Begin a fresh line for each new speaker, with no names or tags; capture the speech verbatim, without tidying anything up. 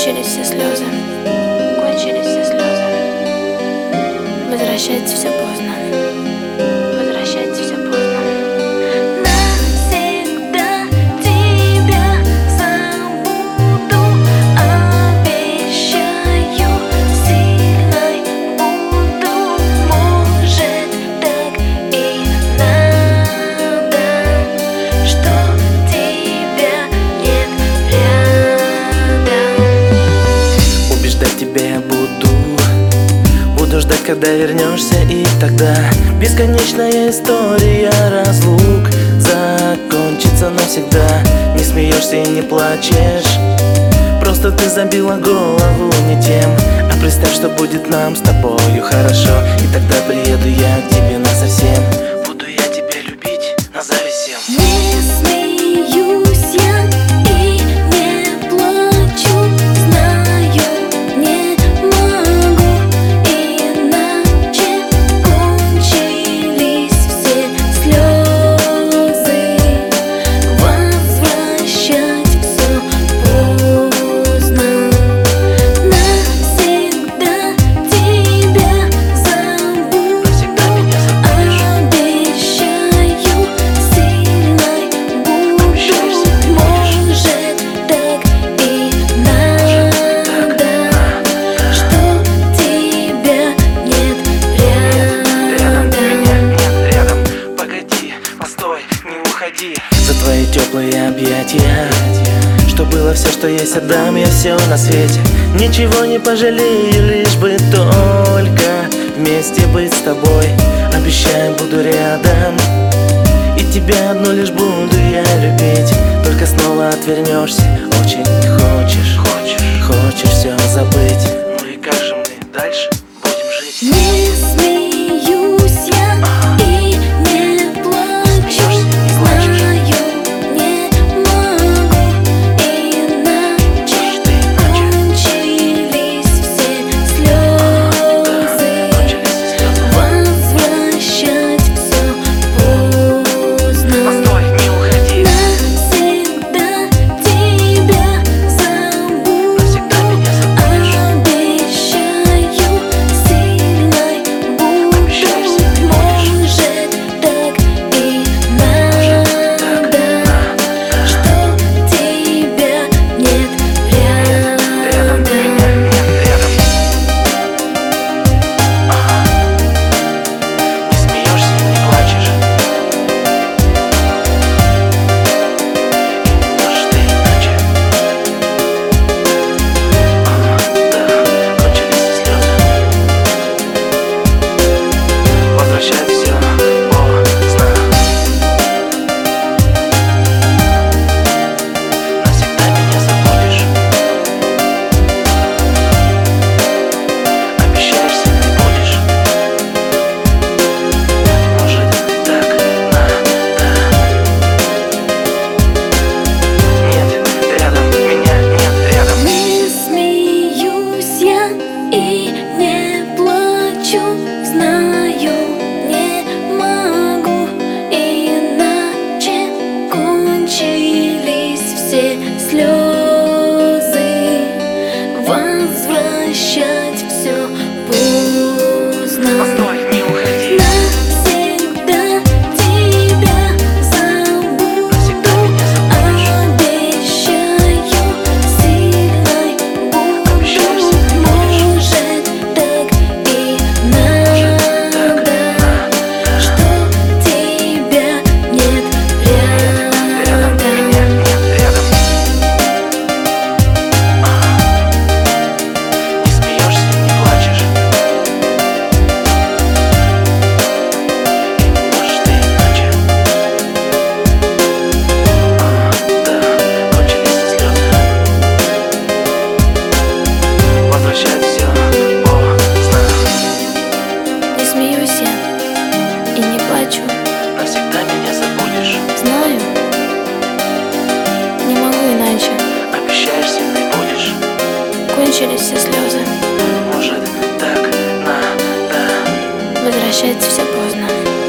Кончились все слезы, кончились все слезы. Возвращается все поздно, возвращается все поздно. Навсегда тебя забуду, обещаю, сильной буду. Может, так и надо, что тебя нет рядом.
Убеждать тебя я буду, буду ждать, когда вернешься, и тогда бесконечная история разлук закончится навсегда. Не смеешься и не плачешь, просто ты забила голову не тем. А представь, что будет нам с тобою хорошо, и тогда приеду я к тебе насовсем. Буду я тебя любить назависем.
Не смеюсь я и не плачу, знаю, не могу иначе. Кончились все слезы, возвращать все поздно. Навсегда тебя забуду,
Навсегда меня забудешь.
обещаю, сильной буду. Может, так и надо, что тебя нет
Рядом
рядом.
меня нет рядом. Погоди, постой, не уходи. За твои теплые объятия, что было все, что есть, отдам я все на свете. Ничего не пожалею, лишь бы только вместе быть с тобой. Обещаю, буду рядом, и тебя одну лишь буду я любить. Только снова отвернешься, очень не хочешь, хочешь, хочешь все забыть. Ну и как же мы дальше будем жить?
Не смеюсь я и не плачу, знаю, не могу иначе. Кончились все слезы, возвращать все поздно.
Постой, не уходи.
Навсегда тебя забуду,
Навсегда меня забудешь.
обещаю, сильной буду.
Обещаешь, сильной будешь.
Может, так и надо, что тебя нет
Рядом меня
рядом.
нет рядом. Ага. Не смеешься, не плачешь. Может, ты иначе. Ага, да, кончились слезы. Возвращать все поздно. Навсегда меня забудешь. Обещаешь, сильной будешь. Может, так надо. Нет, рядом меня нет рядом.
Не смеюсь я и не плачу, знаю, не могу иначе. Кончились все слезы, возвращать все поздно.
Постой, не уходи.
Навсегда тебя забуду,
Навсегда меня забудешь.
обещаю, сильной буду.
Обещаешь, сильной будешь.
Может, так и надо, что тебя нет
Рядом меня
рядом.
нет рядом. Ага. Не смеешься, не плачешь. Может, ты иначе. Ага, да, кончились слезы. Возвращать все поздно.
Не смеюсь я и не плачу,
Навсегда меня забудешь.
знаю, не могу иначе.
Обещаешь, сильной будешь.
Кончились все слезы,
Может, так надо.
возвращается все поздно.